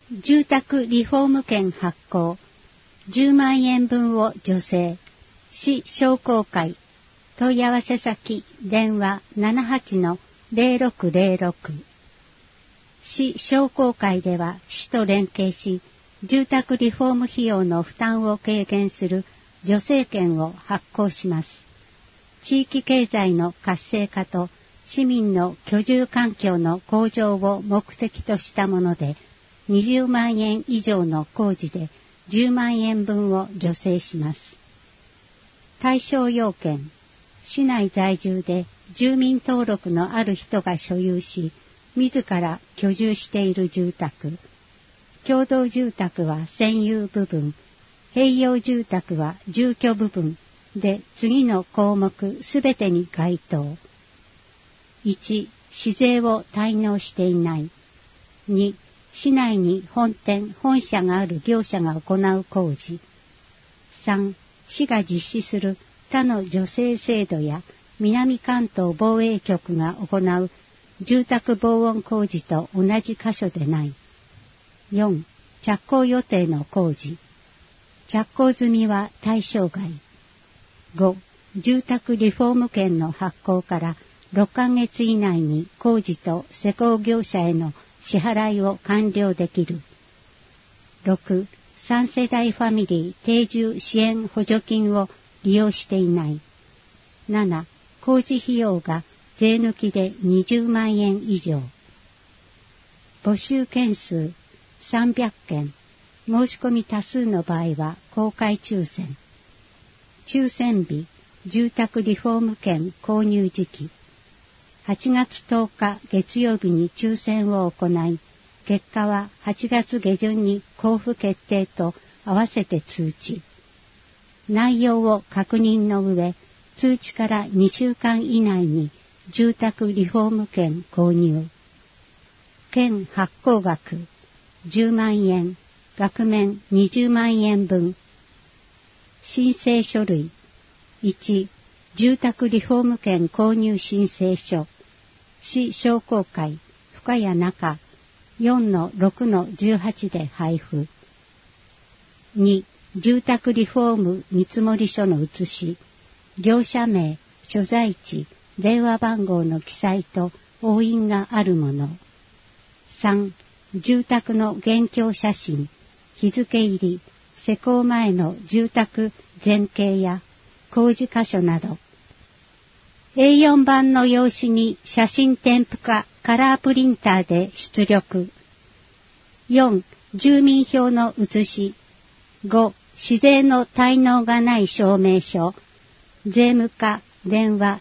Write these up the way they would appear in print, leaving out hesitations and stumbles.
住宅リフォーム券発行、10万円分を助成、市商工会、問い合わせ先、電話 78-0606。市商工会では市と連携し、住宅リフォーム費用の負担を軽減する助成券を発行します。地域経済の活性化と市民の居住環境の向上を目的としたもので、20万円以上の工事で10万円分を助成します。対象要件、市内在住で住民登録のある人が所有し、自ら居住している住宅、共同住宅は占有部分、併用住宅は住居部分で次の項目すべてに該当。1、市税を滞納していない。2、市内に本社がある業者が行う工事。3、市が実施する他の助成制度や南関東防衛局が行う住宅防音工事と同じ箇所でない。4、着工予定の工事。着工済みは対象外。5、住宅リフォーム券の発行から6ヶ月以内に工事と施工業者への支払いを完了できる。6、3世代ファミリー定住支援補助金を利用していない。7、工事費用が税抜きで20万円以上。募集件数300件。申し込み多数の場合は公開抽選。抽選日、住宅リフォーム券購入時期。8月10日月曜日に抽選を行い、結果は8月下旬に交付決定と合わせて通知。内容を確認の上、通知から2週間以内に住宅リフォーム券購入。券発行額10万円、額面20万円分。申請書類。1、住宅リフォーム券購入申請書。市商工会、深谷中、4-6-18で配布。2、住宅リフォーム見積書の写し、業者名、所在地、電話番号の記載と押印があるもの。3、住宅の現況写真、日付入り、施工前の住宅前景や工事箇所など。A4 版の用紙に写真添付かカラープリンターで出力。4、住民票の写し。5、市税の滞納がない証明書。税務課電話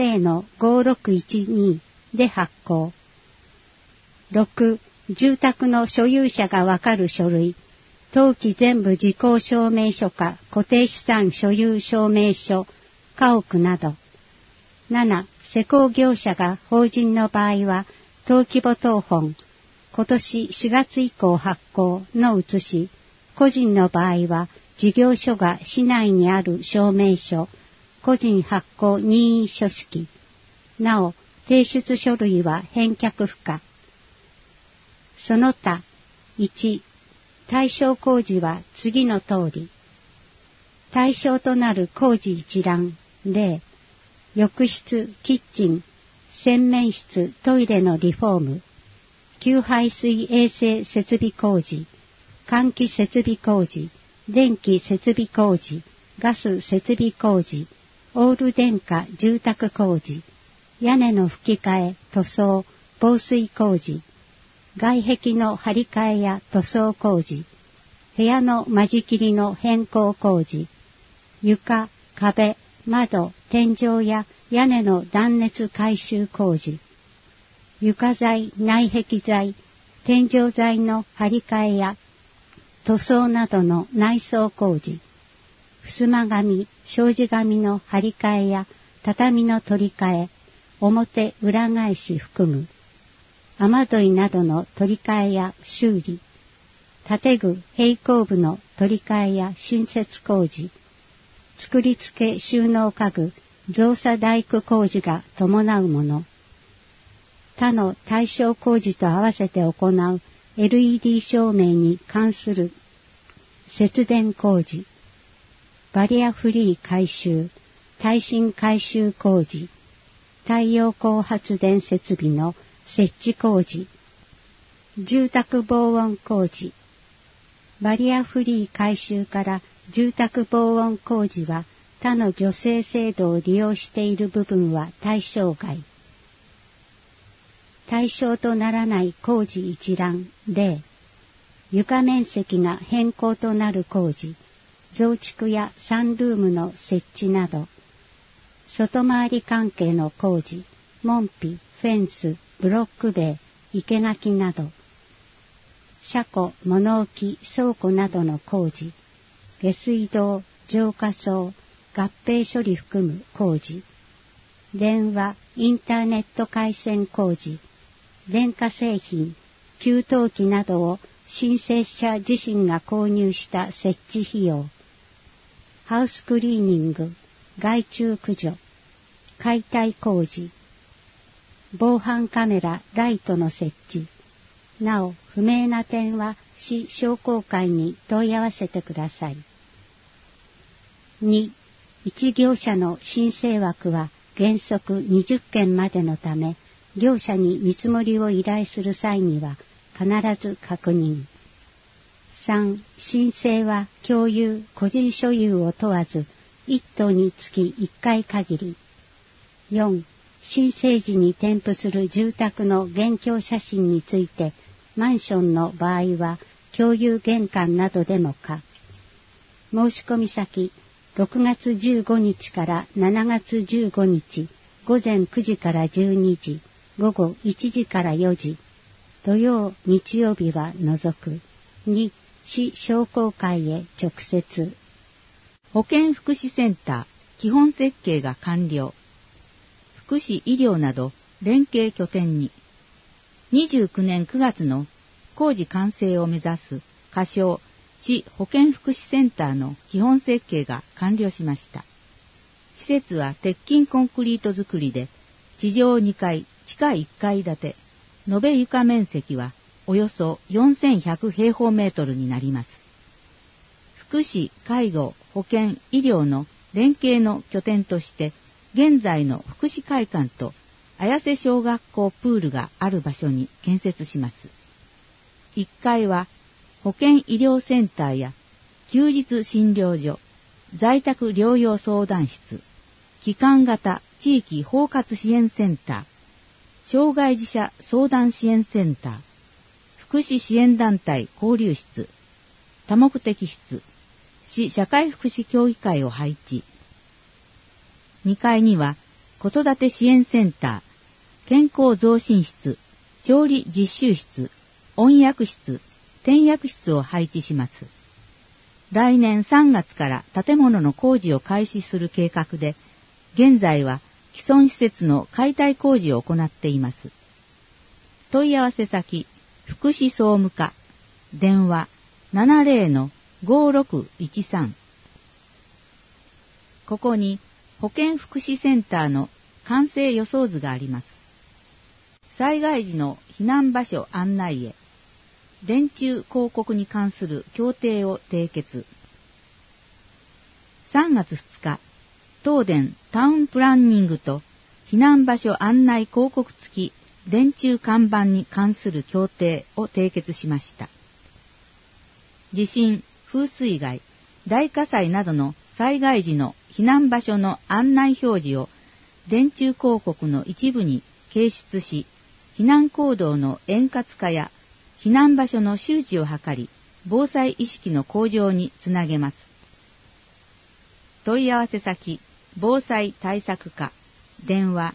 70-5612 で発行。6、住宅の所有者がわかる書類。登記全部時効証明書か固定資産所有証明書、家屋など。7、施工業者が法人の場合は、登記簿謄本、今年4月以降発行の写し、個人の場合は、事業所が市内にある証明書、個人発行任意書式。なお、提出書類は返却不可。その他、1、対象工事は次の通り。対象となる工事一覧、例、浴室、キッチン、洗面室、トイレのリフォーム、給排水衛生設備工事、換気設備工事、電気設備工事、ガス設備工事、オール電化住宅工事、屋根の吹き替え、塗装、防水工事、外壁の張り替えや塗装工事、部屋の間仕切りの変更工事、床、壁、窓、天井や屋根の断熱改修工事、床材、内壁材、天井材の張り替えや塗装などの内装工事、襖紙、障子紙の張り替えや畳の取り替え、表裏返し含む、雨どいなどの取り替えや修理、建具、平行部の取り替えや新設工事、作り付け収納家具、造作大工工事が伴うもの。他の対象工事と合わせて行う LED 照明に関する節電工事、バリアフリー改修、耐震改修工事、太陽光発電設備の設置工事、住宅防音工事、バリアフリー改修から住宅防音工事は他の助成制度を利用している部分は対象外。対象とならない工事一覧例、床面積が変更となる工事、増築やサンルームの設置など、外回り関係の工事、門扉、フェンス、ブロック塀、生垣など、車庫、物置、倉庫などの工事、下水道、浄化槽、合併処理含む工事、電話、インターネット回線工事、電化製品、給湯器などを申請者自身が購入した設置費用、ハウスクリーニング、害虫駆除、解体工事、防犯カメラ、ライトの設置、なお不明な点は市商工会に問い合わせてください。2、一業者の申請枠は原則20件までのため、業者に見積もりを依頼する際には必ず確認。3、申請は共有、個人所有を問わず、1棟につき1回限り。4、申請時に添付する住宅の現況写真について、マンションの場合は共有玄関などでも可。申込先、6月15日から7月15日、午前9時から12時、午後1時から4時、土曜、日曜日は除く。2、市商工会へ直接。 保健福祉センター基本設計が完了。福祉医療など連携拠点に。29年9月の工事完成を目指す仮称市保健福祉センターの基本設計が完了しました。施設は鉄筋コンクリート造りで、地上2階、地下1階建て、延べ床面積はおよそ4100平方メートルになります。福祉、介護、保健、医療の連携の拠点として、現在の福祉会館と綾瀬小学校プールがある場所に建設します。1階は保健医療センターや休日診療所、在宅療養相談室、帰還型地域包括支援センター、障害児者相談支援センター、福祉支援団体交流室、多目的室、市社会福祉協議会を配置。2階には子育て支援センター、健康増進室、調理実習室、温薬室、転薬室を配置します。来年3月から建物の工事を開始する計画で、現在は既存施設の解体工事を行っています。問い合わせ先、福祉総務課、電話 70-5613。ここに保健福祉センターの完成予想図があります。災害時の避難場所案内へ、電柱広告に関する協定を締結。3月2日、東電タウンプランニングと避難場所案内広告付き電柱看板に関する協定を締結しました。地震、風水害、大火災などの災害時の避難場所の案内表示を電柱広告の一部に掲出し、避難行動の円滑化や避難場所の周知を図り、防災意識の向上につなげます。問い合わせ先、防災対策課、電話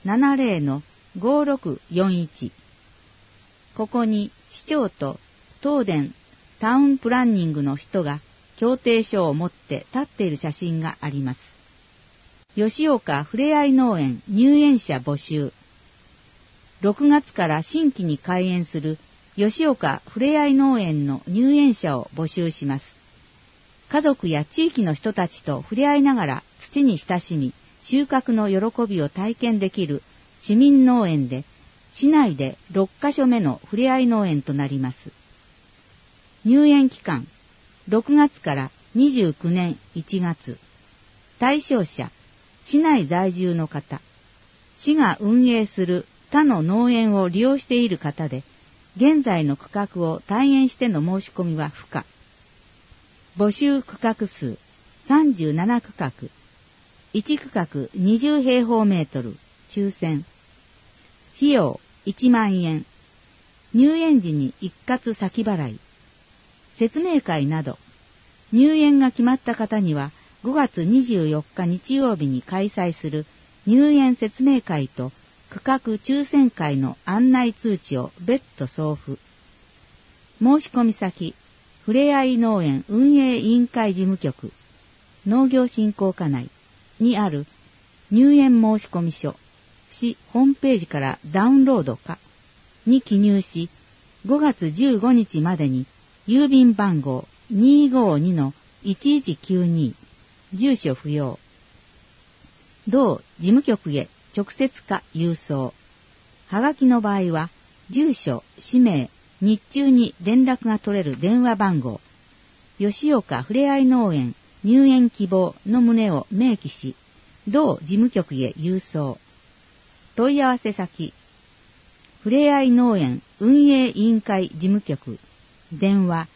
70-5641。ここに市長と東電タウンプランニングの人が協定書を持って立っている写真があります。吉岡ふれあい農園入園者募集。6月から新規に開園する吉岡ふれあい農園の入園者を募集します。家族や地域の人たちと触れ合いながら土に親しみ、収穫の喜びを体験できる市民農園で、 市内で6カ所目のふれあい農園となります。入園期間、6月から29年1月。対象者、市内在住の方、市が運営する他の農園を利用している方で、現在の区画を退園しての申し込みは不可。募集区画数37区画、1区画20平方メートル、抽選。費用1万円。入園時に一括先払い。説明会など、入園が決まった方には5月24日日曜日に開催する入園説明会と区画抽選会の案内通知を別途送付。申し込み先、ふれあい農園運営委員会事務局、農業振興課内にある入園申し込み書、市ホームページからダウンロードかに記入し、5月15日までに郵便番号 252-1192、住所不要。同事務局へ直接か郵送。はがきの場合は、住所、氏名、日中に連絡が取れる電話番号、吉岡ふれあい農園入園希望の旨を明記し、同事務局へ郵送。問い合わせ先、ふれあい農園運営委員会事務局、電話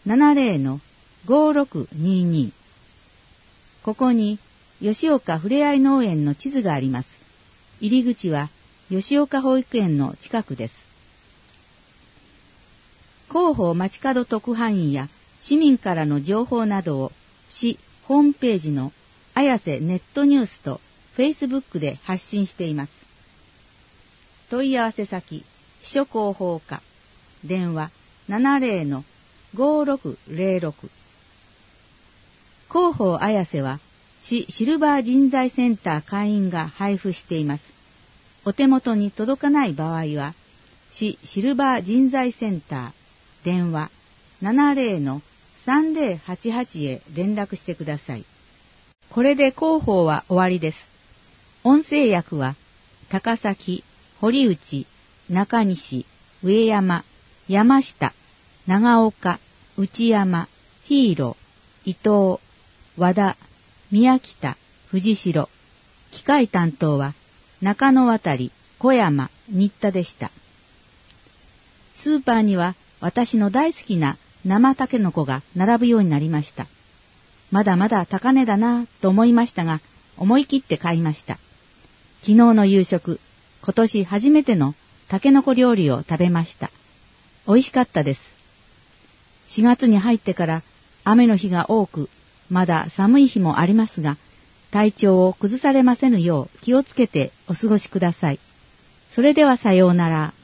70-5622。ここに吉岡ふれあい農園の地図があります。入り口は吉岡保育園の近くです。広報街角特派員や市民からの情報などを市ホームページの綾瀬ネットニュースとフェイスブックで発信しています。問い合わせ先、秘書広報課、電話 70-5606。広報綾瀬は市シルバー人材センター会員が配布しています。お手元に届かない場合は、市シルバー人材センター、電話 70-3088 へ連絡してください。これで広報は終わりです。音声訳は、高崎、堀内、中西、上山、山下、長岡、内山、ヒーロー、伊藤、和田、宮北、藤代。機械担当は、中野渡、小山、新田でした。スーパーには私の大好きな生タケノコが並ぶようになりました。まだまだ高値だなと思いましたが、思い切って買いました。昨日の夕食、今年初めてのタケノコ料理を食べました。美味しかったです。4月に入ってから雨の日が多く、まだ寒い日もありますが、体調を崩されませぬよう気をつけてお過ごしください。それではさようなら。